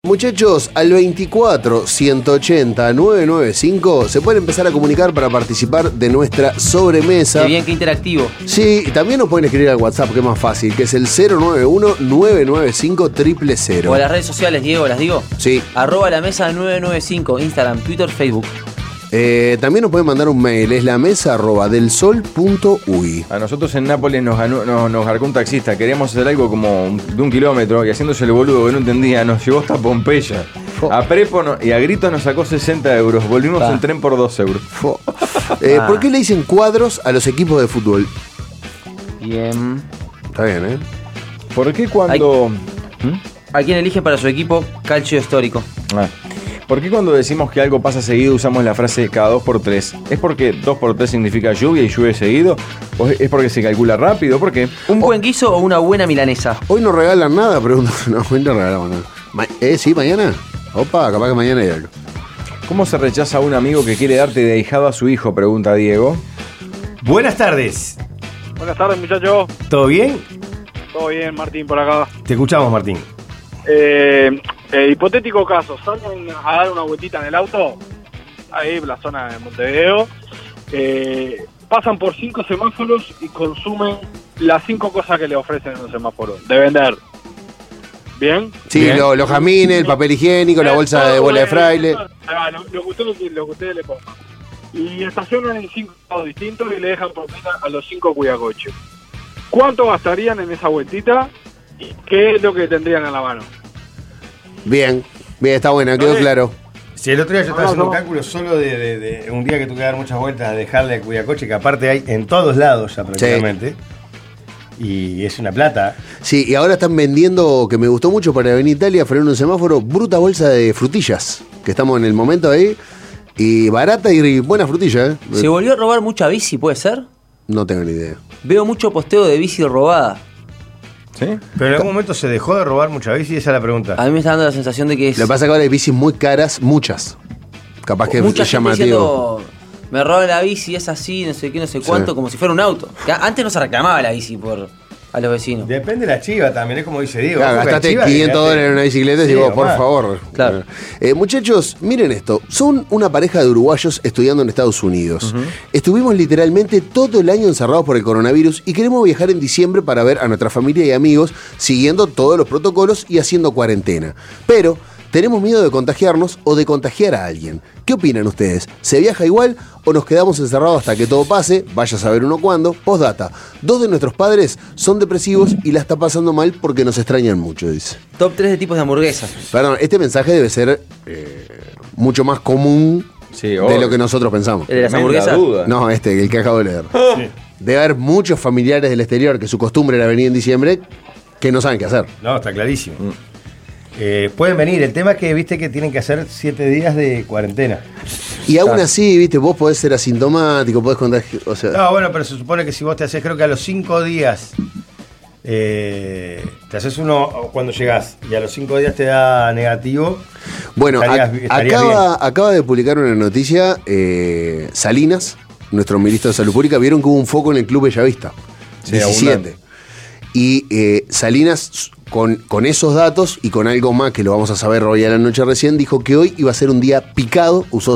Muchachos, al 24 180 995 se pueden empezar a comunicar para participar de nuestra sobremesa. Qué bien, qué interactivo. Sí, y también nos pueden escribir al WhatsApp, que es más fácil, que es el 091 995 000. O a las redes sociales, Diego, ¿las digo? Sí. @lamesa 995, Instagram, Twitter, Facebook. También nos pueden mandar un mail, es lamesa@delsol.uy. A nosotros en Nápoles nos garcó un taxista. Queríamos hacer algo como de 1 kilómetro y haciéndose el boludo que no entendía, nos llevó hasta Pompeya. A prepo y a grito nos sacó 60 euros. Volvimos en tren por 2 euros. ¿Por qué le dicen cuadros a los equipos de fútbol? Bien. Está bien, ¿eh? ¿Por qué cuando... ¿A quién elige para su equipo calcio histórico? ¿Por qué cuando decimos que algo pasa seguido usamos la frase cada 2x3? ¿Es porque 2x3 significa lluvia y llueve seguido? ¿O es porque se calcula rápido? ¿Por qué? ¿Un buen guiso o una buena milanesa? Hoy no regalan nada, pregunto. No, hoy no regalamos nada. ¿Sí, mañana? Opa, capaz que mañana hay algo. ¿Cómo se rechaza a un amigo que quiere darte de ahijado a su hijo? Pregunta Diego. Buenas tardes. Buenas tardes, muchachos. ¿Todo bien? Todo bien, Martín, por acá. Te escuchamos, Martín. Hipotético caso, salen a dar una vueltita en el auto, ahí en la zona de Montevideo, pasan por 5 semáforos y consumen las 5 cosas que le ofrecen en los semáforos, de vender. ¿Bien? Sí, Bien. los jamines, el papel higiénico, la bolsa de bola de fraile. Lo que ustedes le pongan. Y estacionan en 5 estados distintos y le dejan propina a los 5 cuidacoches. ¿Cuánto gastarían en esa vueltita? ¿Y qué es lo que tendrían a la mano? Bien, está bueno, quedó claro. Si el otro día yo estaba haciendo un cálculo solo de un día que tuve que dar muchas vueltas a dejarle a Cuidacoche, que aparte hay en todos lados ya prácticamente. Sí. Y es una plata. Sí, y ahora están vendiendo, que me gustó mucho para venir a Italia, frenar un semáforo, bruta bolsa de frutillas, que estamos en el momento ahí, y barata y buena frutilla, ¿eh? ¿Se volvió a robar mucha bici, puede ser? No tengo ni idea. Veo mucho posteo de bici robada. ¿Sí? Pero en algún momento se dejó de robar mucha bici, esa es la pregunta. A mí me está dando la sensación de que es... Lo que pasa es que ahora hay bicis muy caras, muchas. Capaz que mucha es gente llamativo. diciendo, me roban la bici, es así, no sé qué, no sé cuánto, como si fuera un auto. Que antes no se reclamaba la bici a los vecinos. Depende de la chiva también, es como dice Diego. Claro, gastaste $500 en una bicicleta y Sí, digo, por más. favor. Claro. Muchachos, miren esto. Son una pareja de uruguayos estudiando en Estados Unidos. Estuvimos literalmente todo el año encerrados por el coronavirus y queremos viajar en diciembre para ver a nuestra familia y amigos siguiendo todos los protocolos y haciendo cuarentena. Pero tenemos miedo de contagiarnos o de contagiar a alguien. ¿Qué opinan ustedes? ¿Se viaja igual o nos quedamos encerrados hasta que todo pase? Vaya a saber uno cuándo. Postdata. 2 de nuestros padres son depresivos y la está pasando mal porque nos extrañan mucho, dice. Top 3 de tipos de hamburguesas. Perdón, este mensaje debe ser mucho más común Sí, de obvio. lo que nosotros pensamos. ¿El de las Tremenda hamburguesas? duda. No, el que acabo de leer. Debe haber muchos familiares del exterior que su costumbre era venir en diciembre que no saben qué hacer. No, está clarísimo. Pueden venir, el tema es que viste que tienen que hacer 7 días de cuarentena. Y aún así, viste, vos podés ser asintomático, podés contagiar, o sea... No, bueno, pero se supone que si vos te haces, creo que a los 5 días, te haces uno cuando llegás y a los 5 días te da negativo. Bueno, estarías bien. acaba de publicar una noticia, Salinas, nuestro ministro de Salud Pública, vieron que hubo un foco en el Club Bellavista, Sí, 17. abundante. Y Salinas, con esos datos y con algo más que lo vamos a saber hoy a la noche recién, dijo que hoy iba a ser un día picado, usó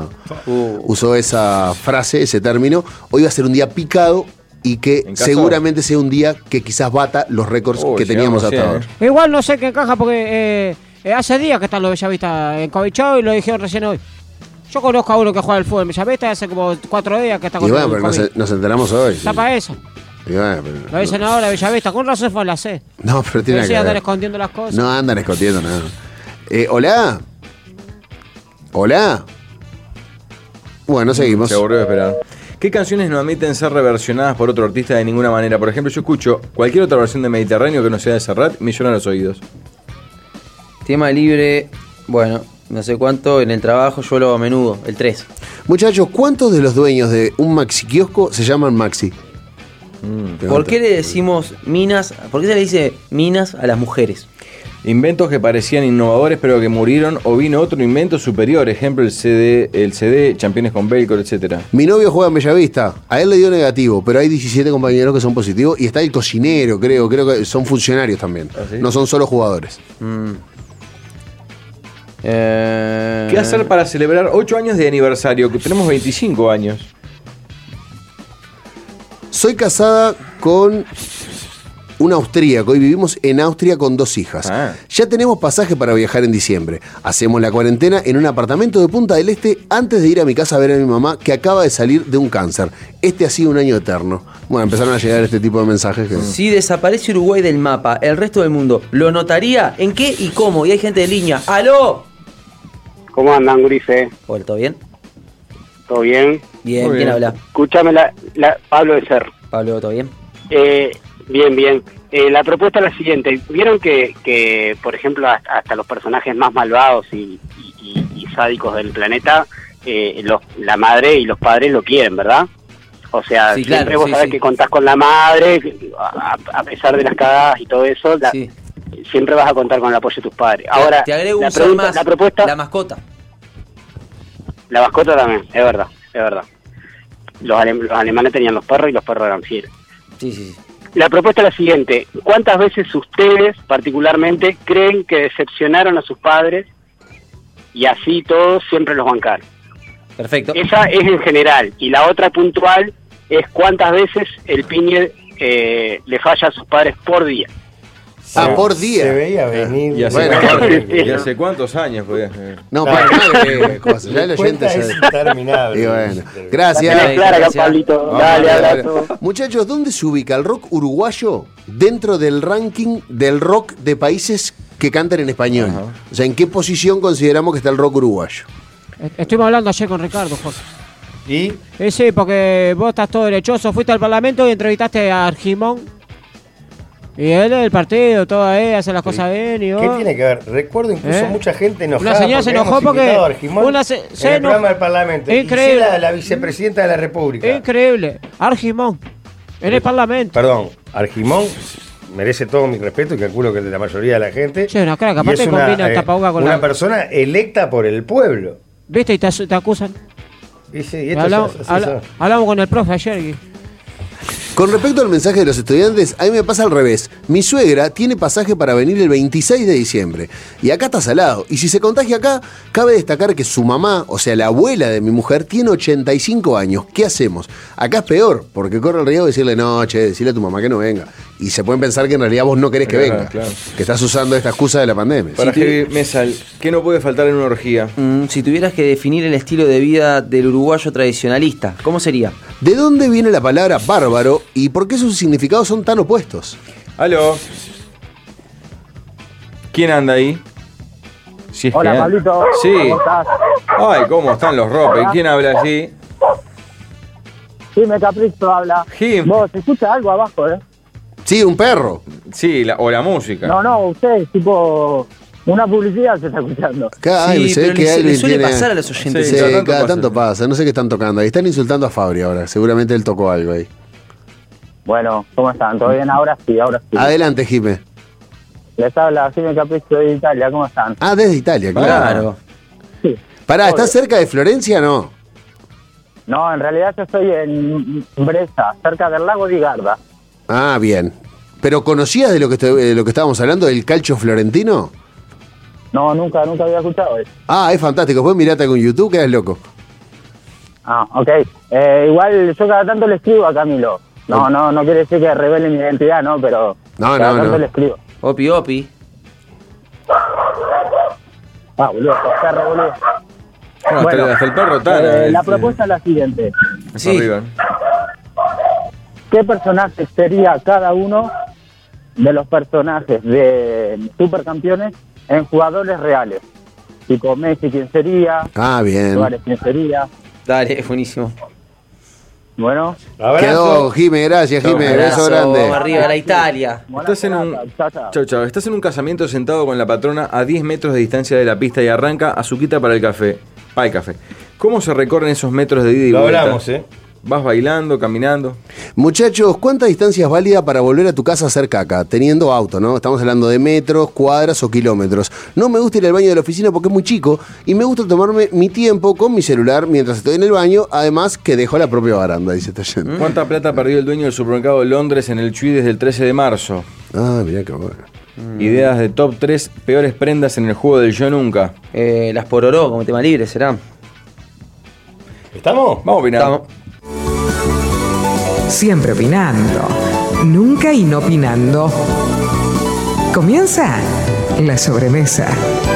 esa frase, ese término, hoy va a ser un día picado y que En caso- seguramente sea un día que quizás bata los récords que teníamos hasta llegamos ahora. recién, Igual no sé qué encaja porque hace días que están los Bellavistas encobichados y lo dijeron recién hoy. Yo conozco a uno que juega al fútbol en Bellavista hace como 4 días que está Y con bueno, el pero COVID. nos enteramos hoy. Está para eso. Y bueno, pero Lo dicen ahora Bellavista. Con razón fue a la C. no, pero tiene No que andar ver. escondiendo las cosas. No andan escondiendo nada. Hola. Hola. Bueno, seguimos. Se aburrió de esperar. ¿Qué canciones no admiten ser reversionadas por otro artista de ninguna manera? Por ejemplo, yo escucho cualquier otra versión de Mediterráneo que no sea de Serrat, me lloran los oídos. Tema libre, bueno, no sé cuánto, en el trabajo yo lo hago a menudo, el 3. Muchachos, ¿cuántos de los dueños de un maxi kiosco se llaman maxi? ¿Por qué le decimos minas? ¿Por qué se le dice minas a las mujeres? Inventos que parecían innovadores pero que murieron, o vino otro invento superior, ejemplo el CD, Championes con Velcro, etcétera. Mi novio juega en Bellavista, a él le dio negativo, pero hay 17 compañeros que son positivos y está el cocinero, creo que son funcionarios también, ¿Ah, sí? no son solo jugadores. ¿Qué hacer para celebrar 8 años de aniversario? Que tenemos 25 años. Soy casada con un austríaco y vivimos en Austria con 2 hijas. Ya tenemos pasaje para viajar en diciembre. Hacemos la cuarentena en un apartamento de Punta del Este antes de ir a mi casa a ver a mi mamá que acaba de salir de un cáncer. Este ha sido un año eterno. Bueno, empezaron a llegar este tipo de mensajes. Si desaparece Uruguay del mapa, el resto del mundo, ¿lo notaría? ¿En qué y cómo? Y hay gente de línea. ¡Aló! ¿Cómo andan, Gurife? Hola, ¿todo bien? ¿Todo bien? Bien, ¿quién habla? Escúchame, Pablo de Ser. Pablo, ¿todo bien? Bien. La propuesta es la siguiente. Vieron que por ejemplo, hasta los personajes más malvados y sádicos del planeta, la madre y los padres lo quieren, ¿verdad? O sea, sí, siempre claro, vos sabés que contás con la madre, a pesar de las cagadas y todo eso, siempre vas a contar con el apoyo de tus padres. Ahora, te agrego un sol más, la propuesta... La mascota. La mascota también, es verdad. Los alemanes tenían los perros y los perros eran fieles. Sí. La propuesta es la siguiente. ¿Cuántas veces ustedes, particularmente, creen que decepcionaron a sus padres y así todos siempre los bancaron? Perfecto. Esa es en general. Y la otra puntual es cuántas veces el piñe le falla a sus padres por día. Por día. Se veía venir. ¿Y hace cuántos años podías ver? No, para nada de cosas. Ya el oyente es interminable. Y bueno, gracias. Clara, Pablito. Dale, abrazo. Muchachos, ¿dónde se ubica el rock uruguayo dentro del ranking del rock de países que cantan en español? Ajá. O sea, ¿en qué posición consideramos que está el rock uruguayo? Estuvimos hablando ayer con Ricardo, José. ¿Y? Sí, porque vos estás todo derechoso. Fuiste al Parlamento y entrevistaste a Argimón. Y él del partido, todo ahí, hace las cosas bien. Y ¿Qué tiene que ver? Recuerdo incluso mucha gente enojada. Una señora se enojó porque... en el programa del Parlamento. Increíble. Y la vicepresidenta de la República. Increíble. Argimón. En el Parlamento. Perdón, Argimón merece todo mi respeto y calculo que de la mayoría de la gente. Sí, una cara, capaz te combina el tapabocas con una persona electa por el pueblo. ¿Viste? Y te acusan. Y sí, y hablamos con el profe ayer. Con respecto al mensaje de los estudiantes, a mí me pasa al revés. Mi suegra tiene pasaje para venir el 26 de diciembre. Y acá está salado. Y si se contagia acá, cabe destacar que su mamá, o sea, la abuela de mi mujer, tiene 85 años. ¿Qué hacemos? Acá es peor, porque corre el riesgo de decirle, no, decirle a tu mamá que no venga. Y se pueden pensar que en realidad vos no querés que venga. Claro. Que estás usando esta excusa de la pandemia. Para Heavy Mesal, ¿qué no puede faltar en una orgía? Si tuvieras que definir el estilo de vida del uruguayo tradicionalista, ¿cómo sería? ¿De dónde viene la palabra bárbaro y por qué sus significados son tan opuestos? Aló. ¿Quién anda ahí? Si es Hola, Pablito. Sí. ¿Cómo estás? Ay, ¿cómo están los ropes? ¿Quién habla allí? Jimé Capristo habla. Vos, ¿se escucha algo abajo, Sí, un perro. Sí, o la música. No, usted, tipo... Una publicidad se está escuchando. Sí, pero le suele pasar a los oyentes. Sí, cada tanto pasa. No sé qué están tocando ahí. Están insultando a Fabri ahora. Seguramente él tocó algo ahí. Bueno, ¿cómo están? ¿Todo bien? Ahora sí. Adelante, Jimé. Les habla Jimé Capristo de Italia. ¿Cómo están? Desde Italia, claro. Sí. Pará, ¿estás cerca de Florencia o no? No, en realidad yo estoy en Bresa, cerca del lago di Garda. Bien. ¿Pero conocías de lo que estábamos hablando, del calcio florentino? No, nunca había escuchado eso. Es fantástico. Después mirate con YouTube, quedas loco. Ok. Igual yo cada tanto le escribo a Camilo. No quiere decir que revele mi identidad, ¿no? Pero cada tanto le escribo. Opi. Boludo, perro, boludo. Bueno, hasta el perro tal. La propuesta es la siguiente. Sí. ¿Qué personaje sería cada uno de los personajes de Supercampeones en jugadores reales? Tipo Messi, ¿quién sería? Bien. Suárez, ¿quién sería? Dale, buenísimo. Bueno. Quedó, Jimé, gracias, Jimé. Beso grande. Vamos arriba a la Italia. Estás en un casamiento sentado con la patrona a 10 metros de distancia de la pista y arranca azuquita para el café. ¿Cómo se recorren esos metros de ida y vuelta? Lo hablamos, ¿Vas bailando, caminando? Muchachos, ¿cuánta distancia es válida para volver a tu casa a hacer caca? Teniendo auto, ¿no? Estamos hablando de metros, cuadras o kilómetros. No me gusta ir al baño de la oficina porque es muy chico y me gusta tomarme mi tiempo con mi celular mientras estoy en el baño, además que dejo la propia baranda, dice esta gente. ¿Cuánta plata perdió el dueño del supermercado de Londres en el Chui desde el 13 de marzo? Mirá qué bueno. Ideas de top 3 peores prendas en el juego del Yo Nunca. Las Pororó como tema libre, ¿será? ¿Estamos? Vamos a opinar. Estamos. Siempre opinando, nunca inopinando. Comienza la sobremesa.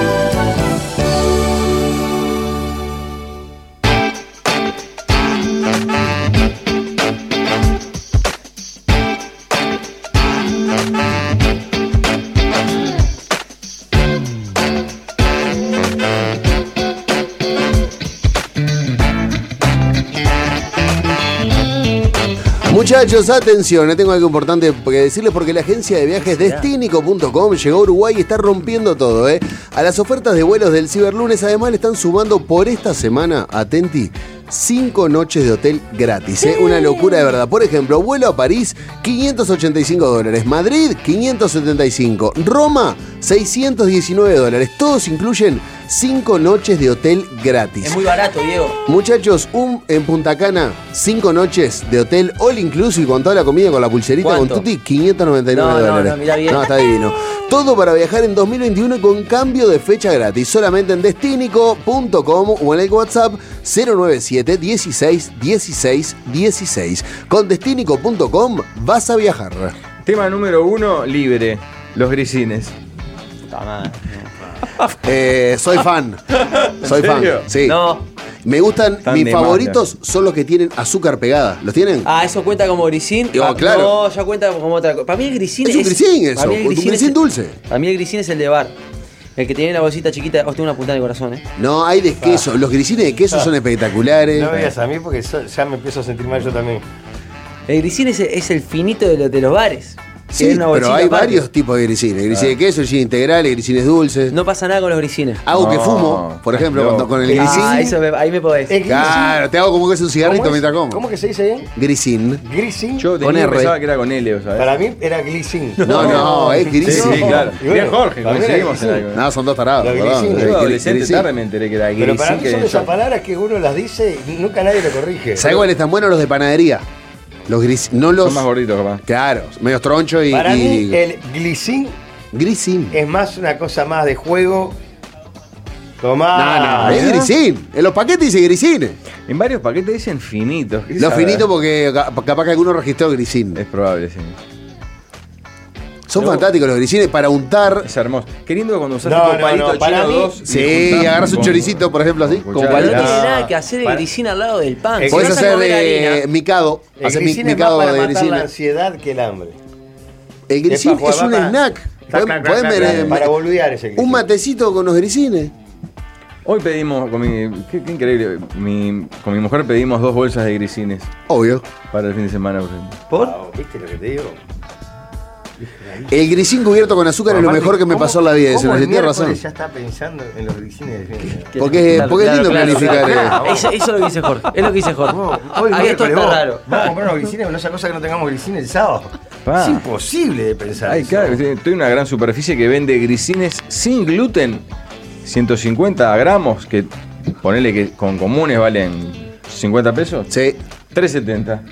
Muchachos, atención, tengo algo importante que decirles porque la agencia de viajes Destinico.com llegó a Uruguay y está rompiendo todo, ¿eh? A las ofertas de vuelos del Ciberlunes además le están sumando por esta semana, atenti, 5 noches de hotel gratis, ¿eh? Una locura de verdad. Por ejemplo, vuelo a París, $585. Madrid, $575. Roma, $619. Todos incluyen 5 noches de hotel gratis. Es muy barato, Diego. Muchachos, en Punta Cana, 5 noches de hotel all inclusive con toda la comida, con la pulserita, ¿Cuánto? con tutti, $599. No, mirá bien. No, está divino. Todo para viajar en 2021 con cambio de fecha gratis. Solamente en Destinico.com o en el WhatsApp 097 16 16 16. Con Destinico.com vas a viajar. Tema número 1, libre. Los grisines. Soy fan. Soy fan. serio? Sí. No. Me gustan, Están mis de favoritos son los que tienen azúcar pegada. ¿Los tienen? Ah, ¿eso cuenta como grisín? Claro. No, ya cuenta como otra cosa. Para mí el grisín Es un grisín eso, para mí el un grisín es- dulce. Para mí el grisín es el de bar. El que tiene la bolsita chiquita. Hostia, una puntada en el corazón, ¿eh? No, hay de queso. Los grisines de queso son espectaculares. No me digas a mí porque ya me empiezo a sentir mal yo también. El grisín es el finito de los bares. Sí, Tiene una pero bolsita hay aparte. varios tipos de grisines. Grisines de queso, grisines integrales, grisines dulces. No pasa nada con los grisines. Hago que No, fumo, por ejemplo, no. con el grisín. Ahí me podés. Claro, te hago como que es un cigarrito mientras como. ¿Cómo que se dice bien? Grisín. Grisín. Yo Con tenía R. pensaba que era con L, ¿sabes? Para mí era glisín. No, es Sí, grisín. sí, claro. Y bueno, Bien, Jorge, para mí era coincidimos en grisín. algo. No, son dos tarados. Los perdón. grisines. Yo adolescente Grisín. tarde me enteré que era Pero para grisín mí son que esas palabras que uno las dice y nunca nadie lo corrige. ¿Sabes cuáles están buenos los de panadería? Los gris, no los. son más gorditos, capaz. Claro, medio troncho y. Para mí y- el glisín Grisín. es más una cosa más de juego. No, Tomá. es grisín. En los paquetes dice grisines. En varios paquetes dicen finitos. ¿Qué Los sabe? finitos porque capaz que alguno registró grisín. Es probable, sí. Son fantásticos los grisines para untar. Es hermoso. Queriendo cuando usás No, tipo no, palito no, para chino mí- 2. y Sí, juntás agarras un con- choricito, por ejemplo, así. con Como cuchara. Pero no para- tiene No. nada que hacer el Para- grisín al lado del pan. El Si Podés vas a hacer comer harina, micado. El Hacer grisín es más micado para de matar la grisines. ansiedad que el hambre. El grisín para es un jugar, snack. Podés Para boludear ese grisín. un matecito con los grisines. Hoy pedimos, qué increíble, con mi mujer pedimos 2 bolsas de grisines Obvio. para el fin de semana. por ejemplo. ¿Por? Ah, ¿viste lo que te digo? El grisín cubierto con azúcar es lo Aparte, mejor que me ¿cómo- pasó en la vida. cómo Eso, el tiene razón. miércoles ya está pensando en los grisines del fin de semana? Porque es lindo planificar. Eso es lo que dice Jorge. Es lo que dice Jorge. Hoy Ahí esto miércoles está vos, raro. Vamos a comprar unos grisines, no esa cosa que no tengamos grisines el sábado. Pa. Es imposible de pensar. Ay, eso. claro, estoy en una gran superficie que vende grisines sin gluten, 150 gramos, que ponele que con comunes valen 50 pesos. Sí. 3.70.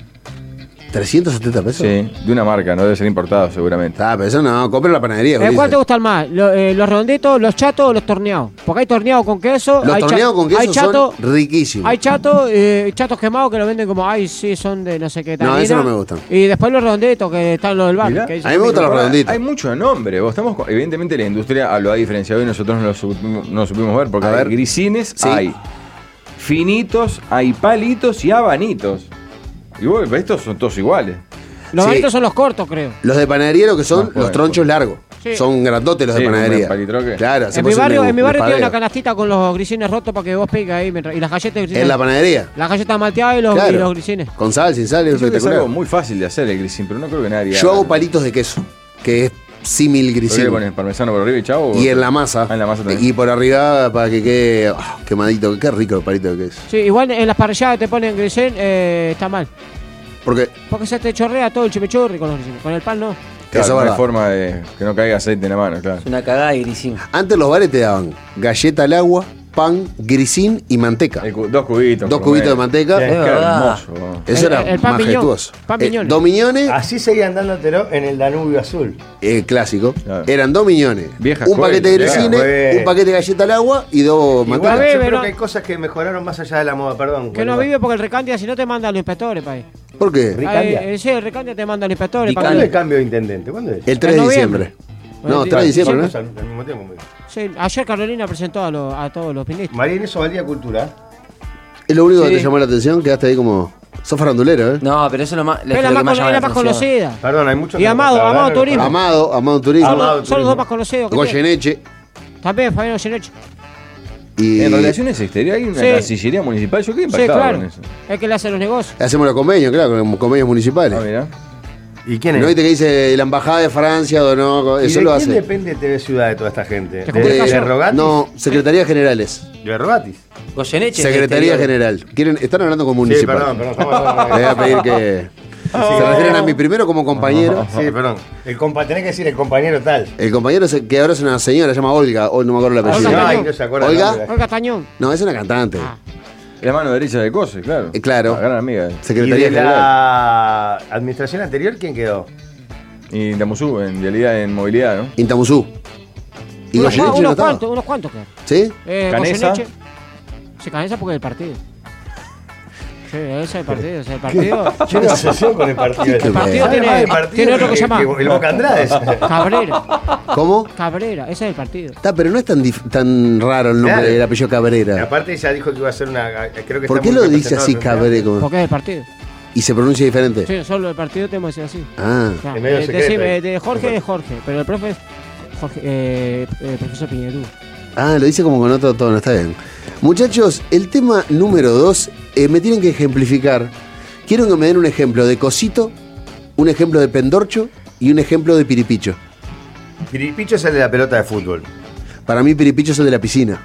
¿370 pesos? Sí, de una marca, no debe ser importado seguramente. Ah, pero eso no, compra en la panadería. ¿Cuál te Ulises. gustan más? ¿Los redonditos, los chatos o los torneados? Porque hay torneados con queso. Los hay torneados con queso hay chato, son riquísimos. Hay chatos quemados que lo venden como, ay, sí, son de no sé qué tal. No, eso no me gustan. Y después los redonditos que están los del bar. Mirá. que dicen A mí me gustan los mismo. redonditos. Hay mucho nombre. Evidentemente la industria lo ha diferenciado y nosotros no lo supimos ver. Porque A hay ver. grisines, Sí. hay finitos, hay palitos y habanitos. Y bueno, estos son todos iguales. Los Sí. bonitos son los cortos, creo. Los de panadería lo que son No, los joder, tronchos largos. Sí. Son grandotes los Sí, de como panadería. el palitroque. Claro, En hacemos mi barrio, un tiene una espadeo. canastita con los grisines rotos para que vos piques ahí. Y las galletas de grisines. En la panadería. Las galletas malteadas y los Claro. grisines. Con sal, sin sal, es Yo creo que es espectacular. algo muy fácil de hacer el grisín, pero no creo que nadie Yo haga. hago palitos de queso, que es símil ¿Por qué grisín. le pones parmesano por arriba y chavo? Y en la masa. Ah, en la masa también. Y por arriba para que quede quemadito. Qué rico el palito de queso. Sí, igual en las parrilladas te ponen grisín, está mal. Porque Porque se te chorrea todo el chimichurri con los grisines. Con el pan no. Claro, eso es no hay verdad. forma de que no caiga aceite en la mano, claro. Es una cagada de grisín. antes los bares te daban galleta al agua, pan, grisín y manteca. Dos cubitos. Dos cubitos de manteca. Sí, Es Qué verdad. hermoso. Eso era el pan majestuoso. Pan Miñones. 2 millones, Así seguían dándotelo en el Danubio Azul. clásico. Claro. Eran 2 millones. Vieja un escuela, paquete de vieja grisines, escuela. un paquete de galleta al agua y 2 Igual manteca. Bebé, yo creo ¿no? que hay cosas que mejoraron más allá de la moda, perdón. Que no vive porque el Recandia, si no te mandan los inspectores, país. ¿Por qué? ¿Ricandia? Sí, el Recandia te manda los inspectores. Ricandia. ¿Cuándo es el cambio de intendente? ¿Cuándo es? El 3 de En diciembre. noviembre. No, Sí, 3 de diciembre, ¿no? Pues al mismo tiempo. Sí, ayer Carolina presentó a todos los ministros. María Inés Ovaldía Cultura. Es lo único que Sí. te llamó la atención, quedaste ahí como. Sos farandulero, ¿eh? No, pero eso es lo más. Es la lo que más, llama es la la más atención. conocida. Perdón, hay muchos. Y Amado Turismo. Amado Turismo, Amado. Son los dos más conocidos que tiene. Goyeneche También Fabián Goyeneche. y. En relaciones exteriores hay una Sí. Cancillería municipal. Yo quedé Sí, impactado claro. con eso. Es que le hace los negocios. Hacemos los convenios, claro, con convenios municipales. Ah, mira. ¿Y quién es? ¿No viste que dice la embajada de Francia o no? ¿Y Eso de lo quién hace. depende TV Ciudad de toda esta gente? ¿De ¿De comunicación? Rogatis? No, Secretarías Generales. ¿De Rogatis? Goyeneche. Secretaría exterior. General. ¿Están hablando con Sí, municipal? perdón, estamos hablando Le voy a pedir que. Se refieren a mí primero como compañero. Sí, perdón. Tenés que decir el compañero tal. El compañero que ahora es una señora, se llama Olga, o no me acuerdo el Olga apellido. Tañón. No se acuerda el Olga. nombre. Olga Tañón. No, es una cantante. Ah. La mano derecha de Cose, claro. Claro. La gran amiga. ¿Y Secretaría de General. la administración anterior quién quedó? Y Tamusú, en realidad en movilidad, ¿no? Intamuzú. Y Goyeneche no Unos estaba. cuantos, claro. ¿Sí? Canesa. Goyeneche. Se Canesa porque es el partido. Sí, ese es el partido, ese es el partido. Tiene obsesión con el partido. El partido tiene otro que se llama El Boca Andrade. Cabrera. ¿Cómo? Cabrera, ese es el partido. Está, pero no es tan raro el nombre Claro. del apellido Y Cabrera. aparte ella dijo que iba a hacer una. Creo que ¿Por está qué muy lo dice representado así en la sociedad. Cabrera? Porque es el partido. ¿Y se pronuncia diferente? Sí, solo el partido tenemos que decir así. Ah. Claro, Es medio secreto. decime, de Jorge es Jorge, pero el profe es Jorge, profesor Piñerú. Ah, lo dice como con otro tono, está bien. Muchachos, el tema número 2, me tienen que ejemplificar. Quiero que me den un ejemplo de cosito, un ejemplo de pendorcho y un ejemplo de piripicho. Piripicho es el de la pelota de fútbol. Para mí piripicho es el de la piscina.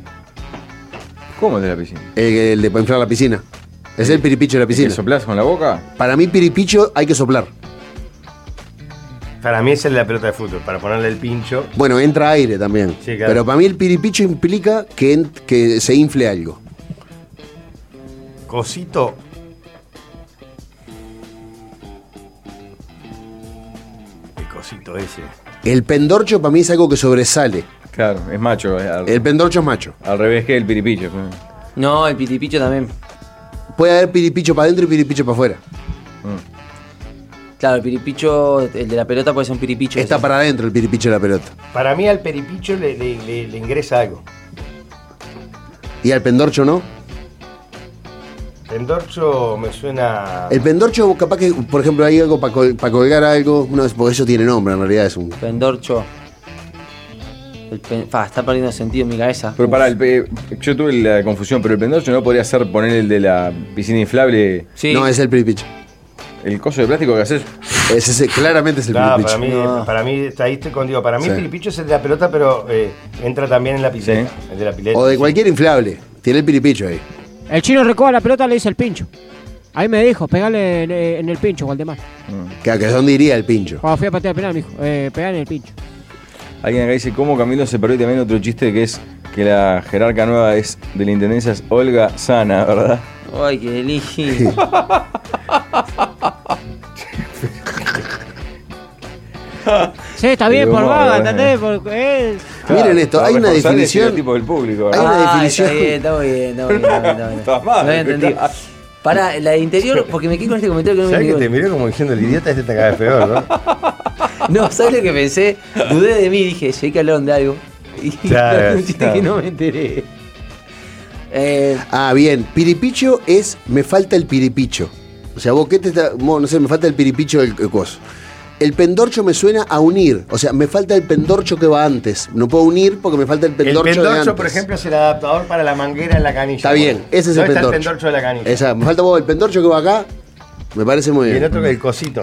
¿Cómo es de la piscina? El de inflar la piscina. Es el piripicho de la ¿Que piscina. soplás con la boca? Para mí piripicho hay que soplar. Para mí es el de la pelota de fútbol, para ponerle el pincho. Bueno, entra aire también. Sí, claro. Pero para mí el piripicho implica que se infle algo. Cosito. El cosito ese. El pendorcho para mí es algo que sobresale. Claro, es macho. El pendorcho es macho. Al revés que el piripicho. No, el piripicho también. Puede haber piripicho para adentro y piripicho para afuera. Claro, el piripicho, el de la pelota puede ser un piripicho. Está ese. para adentro el piripicho de la pelota. Para mí al peripicho le ingresa algo. ¿Y al pendorcho no? Pendorcho me suena. El pendorcho, capaz que, por ejemplo, hay algo para colgar algo. No, porque eso tiene nombre, en realidad es un. Pendorcho. Está perdiendo sentido en mi cabeza. Pero para yo tuve la confusión, pero el pendorcho no podría ser poner el de la piscina inflable, Sí. No, es el piripicho. el coso de plástico que haces. Claramente es el No, piripicho. para mí, ahí estoy contigo. Para mí Sí. el piripicho es el de la pelota, pero entra también en la pileta. Sí. El de la pileta. O de cualquier inflable. Tiene el piripicho ahí. El chino recoge la pelota, le dice el pincho. Ahí me dijo, pegale en el pincho, Waldemar. Que es donde iría el pincho. Cuando fui a patear penal, me dijo, pegale en el pincho. Alguien acá dice cómo Camilo se perdió también otro chiste que es que la jerarca nueva es de la intendencia es Olga Sana, ¿verdad? Ay, qué lindo. Sí, está bien Pero por ¿cómo? vaga, ¿entendés? Porque Miren esto, hay una definición. Tipo del público, Hay ¿verdad? una Ay, definición. Está bien. Estás mal, No había entendido. Pará, la de interior, porque me quedé con este comentario que no me ¿Sabes que te entendió. miró como diciendo el idiota este está cada vez peor, ¿no? No, ¿sabes lo que pensé? Dudé de mí, dije, sé que hablaron de algo. Y Claro, un chiste claro. que no me enteré. Ah, bien. Piripicho es me falta el piripicho. O sea, vos qué te está. No sé, me falta el piripicho del coso. El pendorcho me suena a unir. O sea, me falta el pendorcho que va antes. No puedo unir porque me falta el El pendorcho de pendorcho, antes. por ejemplo, es el adaptador para la manguera en la canilla. Está bien, ese es el ¿Dónde está pendorcho. el pendorcho de la canilla? Esa, me falta vos el pendorcho que va acá. Me parece muy Y el bien. otro que el cosito.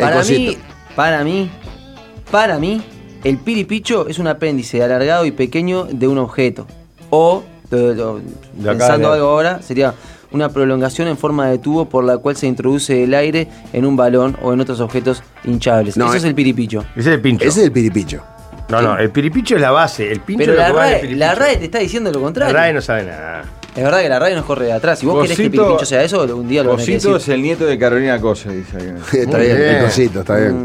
Para mí, el piripicho es un apéndice alargado y pequeño de un objeto. O, pensando algo ahora, sería una prolongación en forma de tubo por la cual se introduce el aire en un balón o en otros objetos hinchables. No, Eso es el piripicho. Ese es el pincho. Ese es el piripicho. No, el piripicho es la base. El pincho pero es lo la que va del RAE, piripicho. la RAE te está diciendo lo contrario. La RAE no sabe nada. Es verdad que la RAE nos corre de atrás. Si vos querés que el piripicho sea eso, un día lo tenés que Cosito decir. es el nieto de Carolina Cosa, dice alguien. Está bien, el cosito, está bien.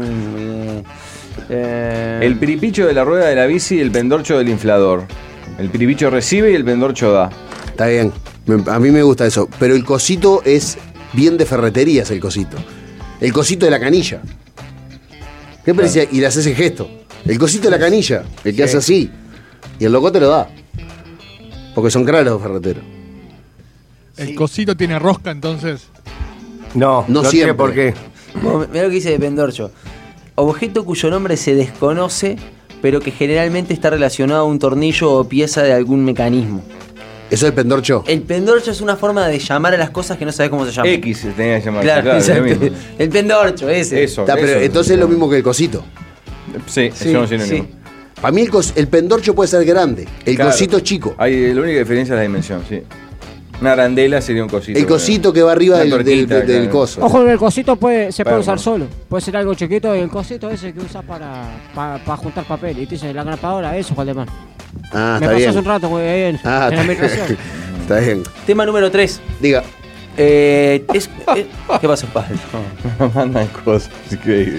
El piripicho de la rueda de la bici y el pendorcho del inflador. El piripicho recibe y el pendorcho da. Está bien. A mí me gusta eso. Pero el cosito es bien de ferreterías, el cosito. El cosito de la canilla. ¿Qué parecía? Y le haces ese gesto. El cosito de la canilla. El que hace así. Y el loco te lo da. Porque son caros los ferreteros. ¿El cosito tiene rosca entonces? No siempre. tiene por qué. Mirá lo que dice de pendorcho. Objeto cuyo nombre se desconoce, pero que generalmente está relacionado a un tornillo o pieza de algún mecanismo. ¿Eso es el pendorcho? El pendorcho es una forma de llamar a las cosas que no sabes cómo se llaman. X se tenía que llamar. Claro, es lo exacto. mismo. El pendorcho, ese. Eso. Pero entonces es lo mismo que el cosito. Sí, son sinónimos. Para mí el pendorcho puede ser grande, el cosito es chico. La única diferencia es la dimensión, sí. Una arandela sería un cosito. El cosito que va arriba del coso. Ojo, el cosito se puede usar solo. Puede ser algo chiquito y el cosito ese que usas para juntar papel. Y te dice la grapadora, eso, Valdemar. Ah, me está pasó bien. hace un rato en la administración. Está bien. Tema número 3. Diga. ¿Qué pasa, Pablo? Mandan cosas increíbles.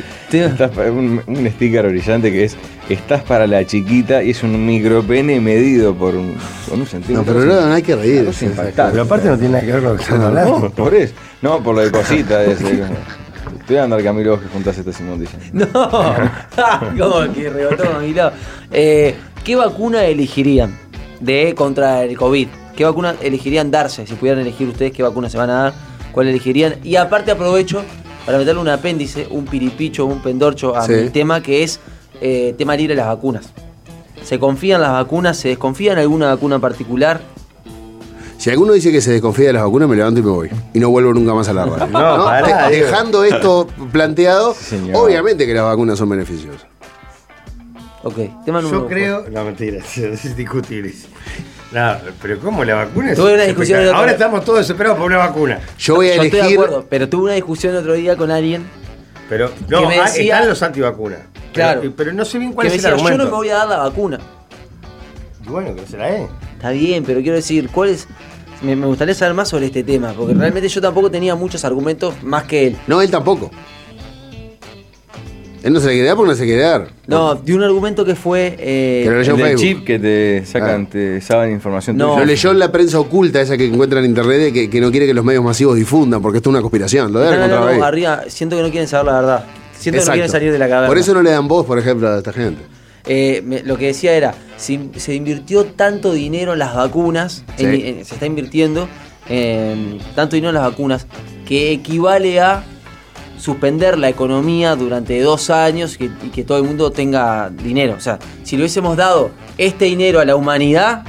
Un sticker brillante que es: estás para la chiquita, y es un micropene medido con un centímetro. No, pero no hay que reír. Pero aparte no tiene nada que ver con lo que están hablando. No, por eso. No, por lo de cosita. Estoy dando al Camilo vos que juntás esta Simón, dice. No, ¿cómo que rebotó, Camilo? ¿Qué vacuna elegirían contra el COVID? ¿Qué vacuna elegirían darse? Si pudieran elegir ustedes qué vacuna se van a dar, ¿cuál elegirían? Y aparte aprovecho para meterle un apéndice, un piripicho, un pendorcho a mi tema, que es tema libre de las vacunas. ¿Se confían las vacunas? ¿Se desconfían alguna vacuna en particular? Si alguno dice que se desconfía de las vacunas, me levanto y me voy. Y no vuelvo nunca más a la radio. No, pará, dejando esto planteado, señor. obviamente que las vacunas son beneficiosas. Ok, tema número Yo creo... No, mentira, es discutible. No, pero ¿cómo la vacuna es? Tuve una discusión el otro Ahora día. estamos todos desesperados por una vacuna. Yo voy a Estoy de elegir... acuerdo, pero tuve una discusión el otro día con alguien Pero no, que me decía- están los antivacunas. Claro. Pero no sé bien cuál que me es el decía, yo argumento. no me voy a dar la vacuna. Y bueno, que se la es. Está bien, pero quiero decir, ¿cuál es? Me gustaría saber más sobre este tema, porque realmente yo tampoco tenía muchos argumentos más que él. No, él tampoco. Él no se le quiere dar porque no se quiere dar. No, de un argumento que fue... Que lo leyó El en del Facebook. chip que te sacan, te saben información No. tuya. Lo leyó en la prensa oculta, esa que encuentra en internet, que no quiere que los medios masivos difundan, porque esto es una conspiración. Lo debe están haber hablando encontrado ahí. arriba, siento que no quieren saber la verdad. Siento que no quieren Exacto. salir de la caverna. Por eso no le dan voz, por ejemplo, a esta gente. Lo que decía era, se invirtió tanto dinero en las vacunas, Sí. se está invirtiendo tanto dinero en las vacunas, que equivale a suspender la economía durante 2 años y que todo el mundo tenga dinero. O sea, si le hubiésemos dado este dinero a la humanidad,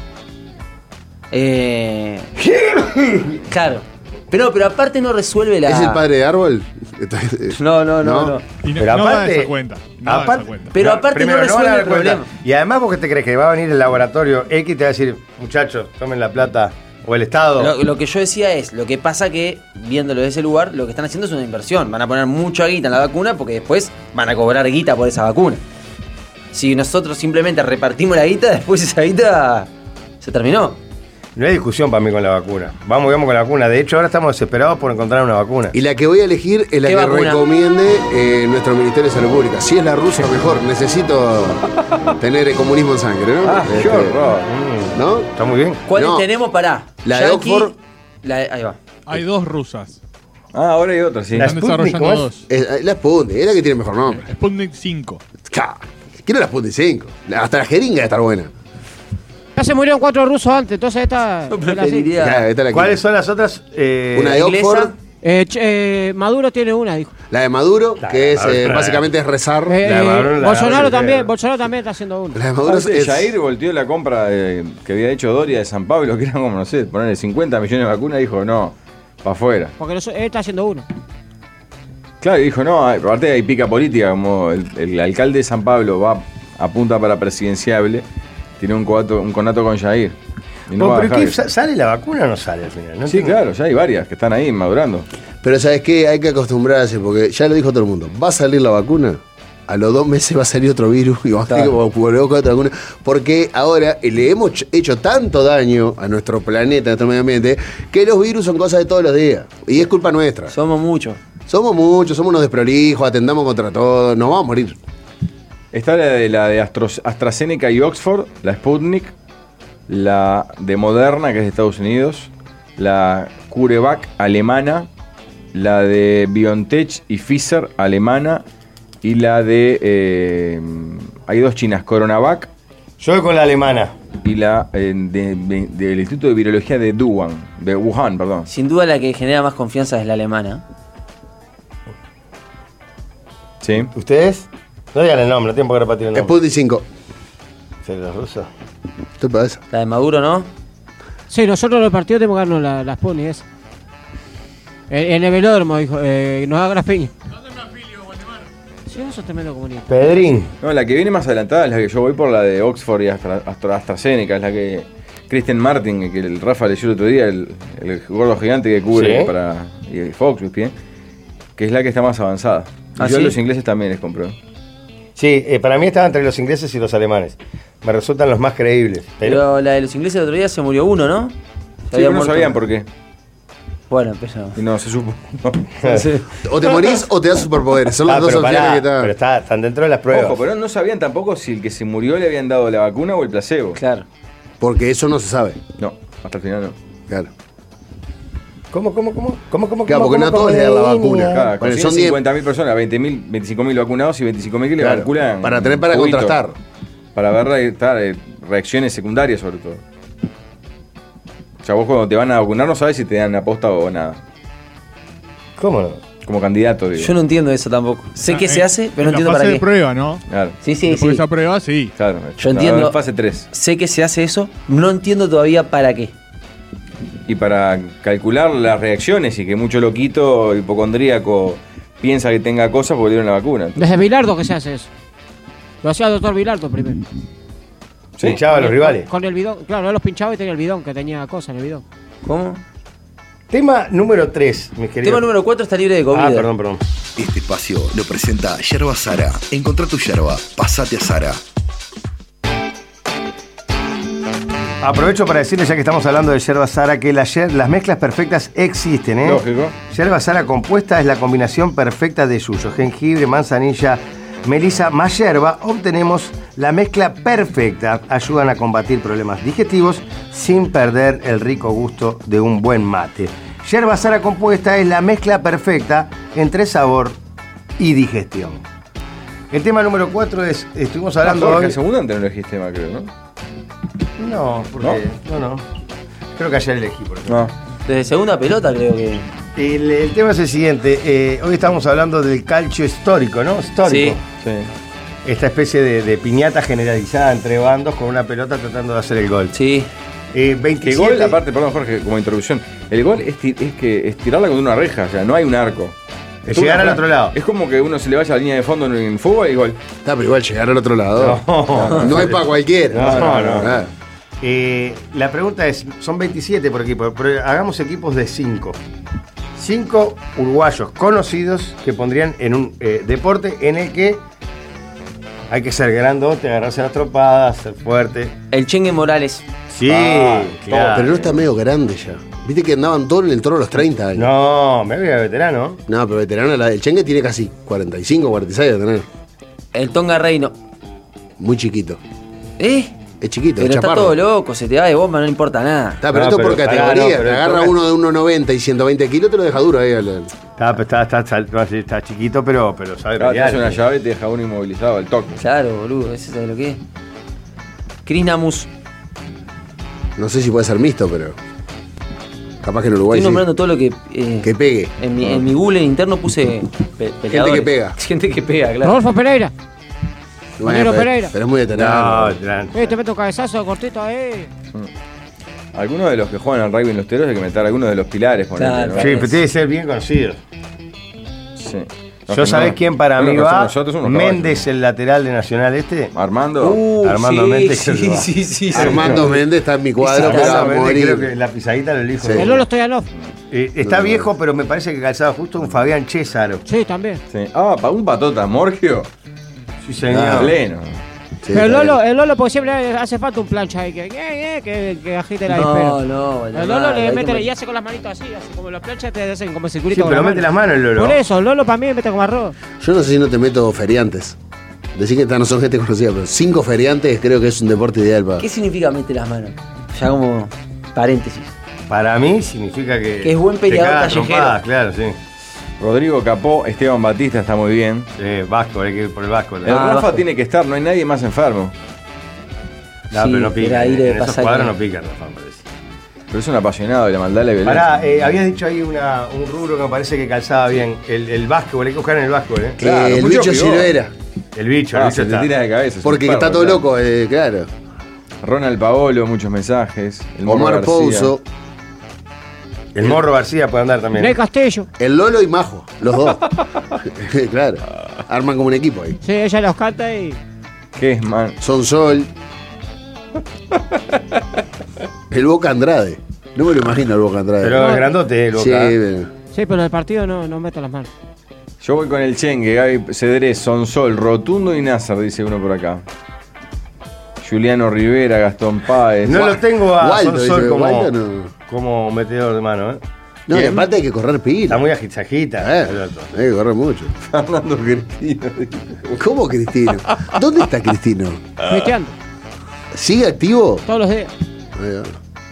claro. Pero aparte no resuelve la... ¿Es el padre de Árbol? No. Y Pero no da aparte- esa cuenta. No da esa cuenta. Pero aparte primero, no van a resuelve dar el cuenta. problema. Y además, ¿por qué te crees que va a venir el laboratorio X y te va a decir, muchachos, tomen la plata? O el Estado. Lo que yo decía es, lo que pasa que, viéndolo de ese lugar, lo que están haciendo es una inversión. Van a poner mucha guita en la vacuna porque después van a cobrar guita por esa vacuna. Si nosotros simplemente repartimos la guita, después esa guita se terminó. No hay discusión para mí con la vacuna. Vamos con la vacuna. De hecho, ahora estamos desesperados por encontrar una vacuna. Y la que voy a elegir es la ¿Qué que vacuna? recomiende nuestro Ministerio de Salud Pública. Si es la rusa, mejor. Necesito tener el comunismo en sangre, ¿no? Qué horror. ¿No? Está muy bien. ¿Cuáles No. tenemos para? La de Oxford. Ahí va. Hay 2 rusas. Ahora hay otra, sí. La Están Sputnik, desarrollando ¿cómo 2. La Sputnik, es la que tiene mejor nombre. Sputnik 5. Quiero la Sputnik 5. Hasta la jeringa debe estar buena. Ya se murieron 4 rusos antes, entonces esta... Yo preferiría... Esta es la que- ¿Cuáles son las otras? Una de inglesa. Oxford, Maduro tiene una, dijo. la de Maduro, La que de es Maduro. básicamente es rezar. Eh, La de Maduro, la Bolsonaro de- también, Bolsonaro también está haciendo una. La de Maduro Aparte, es... Jair volteó la compra que había hecho Doria de San Pablo, que eran como, no sé, ponerle 50 millones de vacunas, dijo, no, para afuera. Porque él está haciendo una. Claro, y dijo, no, aparte hay pica política, como el alcalde de San Pablo apunta para presidenciable, tiene un conato con Jair. Y no No, va a pero dejar ¿qué? ¿Sale la vacuna o no sale al final? No Sí, entiendo. claro, ya hay varias que están ahí madurando. Pero ¿sabes qué? Hay que acostumbrarse, porque ya lo dijo todo el mundo. ¿Va a salir la vacuna? a los 2 meses va a salir otro virus y vamos a tener que volver a buscar otra vacuna. Porque ahora le hemos hecho tanto daño a nuestro planeta, a nuestro medio ambiente, que los virus son cosas de todos los días. Y es culpa nuestra. Somos muchos. Somos unos desprolijos, atendamos contra todo, nos vamos a morir. Está la de AstraZeneca y Oxford, la Sputnik, la de Moderna, que es de Estados Unidos, la CureVac alemana, la de BioNTech y Pfizer alemana, y la de... hay 2 chinas, CoronaVac. Yo voy con la alemana. Y la del Instituto de Virología de Wuhan, perdón. Sin duda la que genera más confianza es la alemana. ¿Sí? ¿Ustedes? No digan el nombre, no tienen por qué repetir el nombre. Sputnik 5. ¿Se los rusos? ¿Tú para eso? La de Maduro, ¿no? Sí, nosotros en el partido tenemos que darnos la Sputnik esa. En el velódromo, dijo, nos haga las piñas. Sí, eso es tremendo comunista. Pedrín. No, la que viene más adelantada es la que yo voy por la de Oxford y AstraZeneca, es la que Christian Martin, que el Rafa leyó el otro día, el gordo gigante que cubre ¿Sí? para y Fox, bien, que es la que está más avanzada. Y yo ¿sí? los ingleses también les compré. Sí, para mí estaba entre los ingleses y los alemanes. Me resultan los más creíbles. Pero la de los ingleses el otro día se murió uno, ¿no? Sí, pero no sabían por qué. Bueno, empezamos. Y no, se supo. O te morís o te das superpoderes. Son las dos opciones que están. Pero están dentro de las pruebas. Ojo, pero no sabían tampoco si el que se murió le habían dado la vacuna o el placebo. Claro. Porque eso no se sabe. No, hasta el final no. Claro. ¿Cómo? Claro, porque no a todos le dan la vacuna. Claro, Bueno, son son 10 50.000 personas, 25.000 vacunados y 25.000 que le Claro, vacunan. para tener para juguito, contrastar. Para ver reacciones secundarias sobre todo. O sea, vos cuando te van a vacunar no sabes si te dan aposta o nada. ¿Cómo no? Como candidato, digo. Yo no entiendo eso tampoco. Sé que se hace, pero no entiendo para fase qué. de prueba, ¿no? Claro. Sí, sí, Después de sí. esa prueba, sí. Claro. Yo entiendo. Fase 3. Sé que se hace eso, no entiendo todavía para qué. Y para calcular las reacciones y que mucho loquito hipocondríaco piensa que tenga cosas porque le dieron la vacuna. Desde Bilardo que se hace eso. Lo hacía el doctor Bilardo primero. Sí. Hinchaba a los rivales. Con el bidón, claro, no los pinchaba y tenía el bidón, que tenía cosas en el bidón. ¿Cómo? Tema número 3, mis queridos. Tema número 4 está libre de COVID. Perdón. Este espacio lo presenta Yerba Sara. Encontrá tu yerba, pasate a Sara. Aprovecho para decirles, ya que estamos hablando de Yerba Sara, que las mezclas perfectas existen, ¿eh? Lógico. Yerba Sara compuesta es la combinación perfecta de yuyo, jengibre, manzanilla, melisa más yerba. Obtenemos la mezcla perfecta. Ayudan a combatir problemas digestivos sin perder el rico gusto de un buen mate. Yerba Sara compuesta es la mezcla perfecta entre sabor y digestión. El tema número 4 es, estuvimos hablando Jorge, hoy... segunda no elegí tema, creo, ¿no? No, porque... No. Creo que ayer elegí, por ejemplo. No. Desde segunda pelota creo que... El tema es el siguiente. Hoy estamos hablando del calcio histórico, ¿no? Histórico. Sí. Esta especie de piñata generalizada entre bandos con una pelota tratando de hacer el gol. Sí. 27... El gol, aparte, perdón Jorge, como introducción, el gol es tirarla con una reja, o sea, no hay un arco. Es llegar al otro lado. Es como que uno se le vaya a la línea de fondo en fútbol y gol. Está, pero igual llegar al otro lado. No es para cualquiera. No. La pregunta es, son 27 por equipo, pero hagamos equipos de 5. 5 uruguayos conocidos que pondrían en un deporte en el que hay que ser grandote, agarrarse las tropadas, ser fuerte. El Chengue Morales. Sí, claro. Pero no está medio grande ya. Viste que andaban todos en el toro a los 30 años. No, me voy a veterano. No, pero veterano, el Chengue tiene casi 45, 46 de tener. El Tonga Reino. Muy chiquito. Es chiquito, Pero es está chaparro. todo loco, se te va de bomba, no le importa nada. Está, pero esto por categoría. Te agarra uno de 1,90 y 120 kilos, te lo deja duro ahí. Está chiquito, pero sabe Claro, te pelear. hace una llave y te deja uno inmovilizado al toque. Claro, boludo, ese es lo que es. Chris Namus. No sé si puede ser mixto, pero capaz que en Uruguay Estoy nombrando todo lo que... que pegue. En mi Google interno puse peleadores. que pega. Gente que pega, claro. Rodolfo Pereira. Bueno, Pereira. pero es muy veterano. Te meto un cabezazo cortito ahí. Algunos de los que juegan al rugby en los teros hay que meter algunos de los pilares. Claro, ¿no? Sí, pero tiene que ser bien conocido. Sí. ¿Yo sabés quién para mí va? Nosotros unos Méndez, el lateral de Nacional este. Armando. Armando sí, Méndez. sí. Armando Méndez está en mi cuadro, pero va a Armando Méndez, morir. creo que la pisadita lo elijo. Sí. El Lolo Stoyanov. Está viejo, pero me parece que calzaba justo un Fabián Césaro. Sí, también. Sí. Ah, un patota, Morgio. Sí, señor. Ah, pleno. Sí, Pero está bien. el Lolo, porque siempre hace falta un plancha ahí que agite la dispera. No, El Lolo le mete y hace con las manitos así, como las planchas te hacen como Sí, circulito. pero mete las manos el Lolo. Por eso, el Lolo para mí mete como arroz. Yo no sé si no te meto feriantes. Decir que estas no son gente conocida, pero 5 feriantes creo que es un deporte ideal para. ¿Qué significa meter las manos? Ya como paréntesis. Para mí significa que es buen peleador te cagas callejero. trompadas, claro, sí. Rodrigo Capó, Esteban Batista está muy bien. Vasco, hay que ir por el Vasco. El Rafa Vasco. tiene que estar, no hay nadie más enfermo. No, Sí, pero no pica. pero ahí En le esos pasa cuadros que- no pica Rafa, me parece. Pero es un apasionado de la maldad y la violencia. Pará, habías dicho ahí un rubro que me parece que calzaba bien. El básquetbol, hay que buscar en el básquetbol, ¿eh? Claro, el mucho bicho pivot. Silvera. El bicho, Ah, se te está. tira de cabeza. es Porque un perro, está todo claro. loco, claro. Ronald Paolo, muchos mensajes. El Morro Omar García. Pouso, El Morro García puede andar también. Ney Castillo. el Lolo y Majo, los dos. Claro. Arman como un equipo ahí. Sí, ella los canta y. ¿Qué es, man? Son Sol. El Boca Andrade. No me lo imagino el Boca Andrade. Pero es grandote, el Boca. Sí, pero- Sí, pero el partido no meto las manos. Yo voy con el Chengue, Gaby Cedrés, Sonsol, Rotundo y Nazar, dice uno por acá. Juliano Rivera, Gastón Páez. No lo tengo a Waldo, Sonsol dice, como, Waldo no. como metedor de mano, ¿eh? No, y ¿Quién? aparte hay que correr pila. Está muy agitazajita. el otro. Hay que correr mucho. Fernando Cristino. ¿Cómo Cristino? ¿Dónde está Cristino? Metiendo, ¿Sigue activo? todos los días. Ahí va.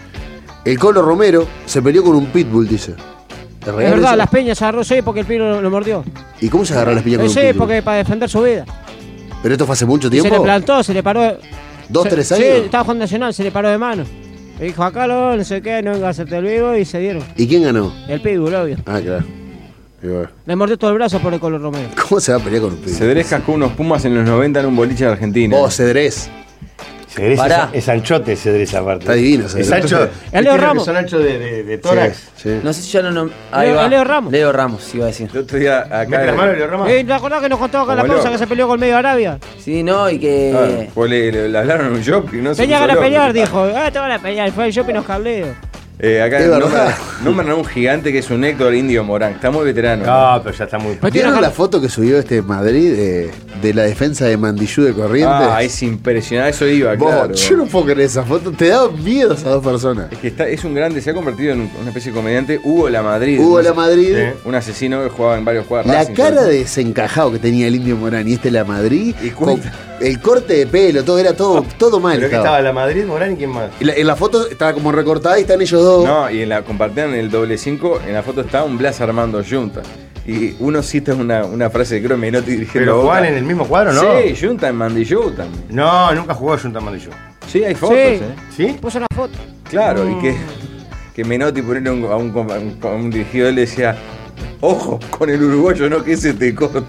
El Colo Romero se peleó con un pitbull, dice. ¿Es Es real verdad, eso? las peñas se agarró, sí, porque el pino lo mordió. ¿Y cómo se agarra las piñas con un Sí, pitbull? porque para defender su vida. ¿Pero esto fue hace mucho Y se le tiempo? plantó, se le paró. 2, 3 años. Sí, estaba jugando Nacional, se le paró de mano. Le dijo, acá no sé qué, no venga a hacerte el vivo y se dieron. ¿Y quién ganó? El pitbull, obvio. Ah, claro. Y bueno. Le mordió todo el brazo por el color Romero. ¿Cómo se va a pelear con un pitbull? Cedrés cascó unos Pumas en los 90 en un boliche de Argentina. Vos, Cedrés. Cedrés Pará. es anchote, Cedrés aparte. Está divino, Cedrés. Es ancho. El Leo ¿viste lo que Ramos. Son anchos de tórax. Sí. No sé si ya no. Ahí Leo- va. Leo Ramos. Leo Ramos, iba a decir. El otro día acá. ¿Mete las manos, Leo Ramos? ¿Te acordás que nos contó acá en la Como pausa loco. que se peleó con medio Arabia? Sí, no, y que. Claro, pues le hablaron en un shopping, no se Tenía puso ganas de loco. pelear, dijo. Te van a pelear. Fue el shopping los cableos. Acá Es verdad. nombran a un gigante que es un Héctor Indio Morán. Está muy veterano. No, pero ya está muy. Pero tiene ¿Vieron una la foto que subió Madrid de la defensa de Mandillú de Corrientes? Ah, es impresionante. Eso iba, Vos, claro. yo no puedo creer esa foto. Te da miedo a esas dos personas. Es que es un grande, se ha convertido en una especie de comediante. Hugo La Madrid. Hugo un- La Madrid. Sí. Un asesino que jugaba en varios cuadros. La Racing, cara todo. de desencajado que tenía el Indio Morán y La Madrid, Y con cuenta. el corte de pelo, todo era todo mal. Pero que estaba la Madrid, Morán y quién más. En la foto estaba como recortada y están ellos dos. No, y compartían el doble 5. En la foto está un Blas Armando Junta. Y uno cita una frase de creo Menotti dirigiendo. Pero a Boca. jugaban en el mismo cuadro, ¿no? Sí, Junta en Mandillú también. No, nunca jugó Junta Mandillo. Sí, hay fotos, Sí. ¿Sí? Puso una foto. Claro, y que Menotti ponerle a un dirigido de él le decía, ojo, con el uruguayo no que se te corta.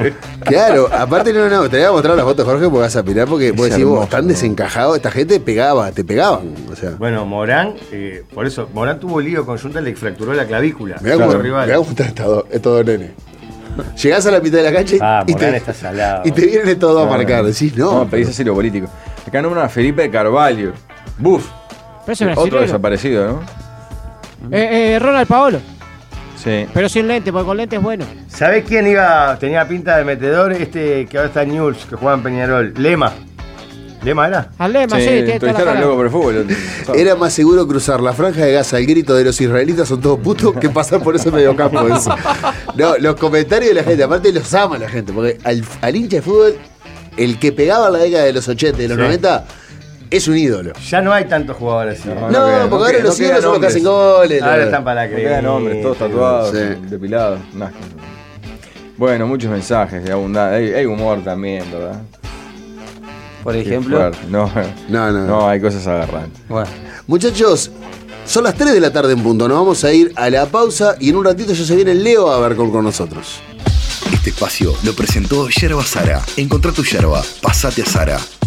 Claro, aparte no, te voy a mostrar la foto, Jorge, porque vas a pirar, porque vos decís, vos, hermoso, están ¿no? desencajados, esta gente te pegaban, o sea. Bueno, Morán, por eso, Morán tuvo lío con Junta, le fracturó la clavícula. Me voy a gustar estos dos nenes. Llegás a la mitad de la cancha y, Morán te, está salado. y te vienen estos dos a marcar. Decís, no. No, pedís asilo político. Acá nombran a Felipe Carvalho. Buf. Pero ese Otro brasileño. desaparecido, ¿no? Ronald Paolo. Sí. Pero sin lente, porque con lente es bueno. ¿Sabés quién tenía pinta de metedor? Que ahora está en Newell's, que juega en Peñarol. Lema. ¿Lema era? Alema, sí, tiene toda la entrevistaron cara. loco por el fútbol. Era más seguro cruzar la franja de Gaza al grito de los israelitas son todos putos que pasar por ese mediocampo. Eso. No, los comentarios de la gente, aparte los ama la gente, porque al hincha de fútbol, el que pegaba en la década de los 80 y de los Sí. 90, es un ídolo. Ya no hay tantos jugadores así. No, quedan, porque ahora quedan, los no ídolos son los que quedan hacen goles. Ahora están para la No quedan nombres, todos tatuados, Sí. depilados. Nah. Bueno, muchos mensajes de abundancia. Hay humor también, ¿verdad? Por Qué ejemplo. fuerte. No, hay cosas agarrantes. Bueno. Muchachos, son las 3 de la tarde en punto. Nos vamos a ir a la pausa y en un ratito ya se viene Leo a ver con nosotros. Este espacio lo presentó Yerba Sara. Encontrá tu yerba, pasate a Sara.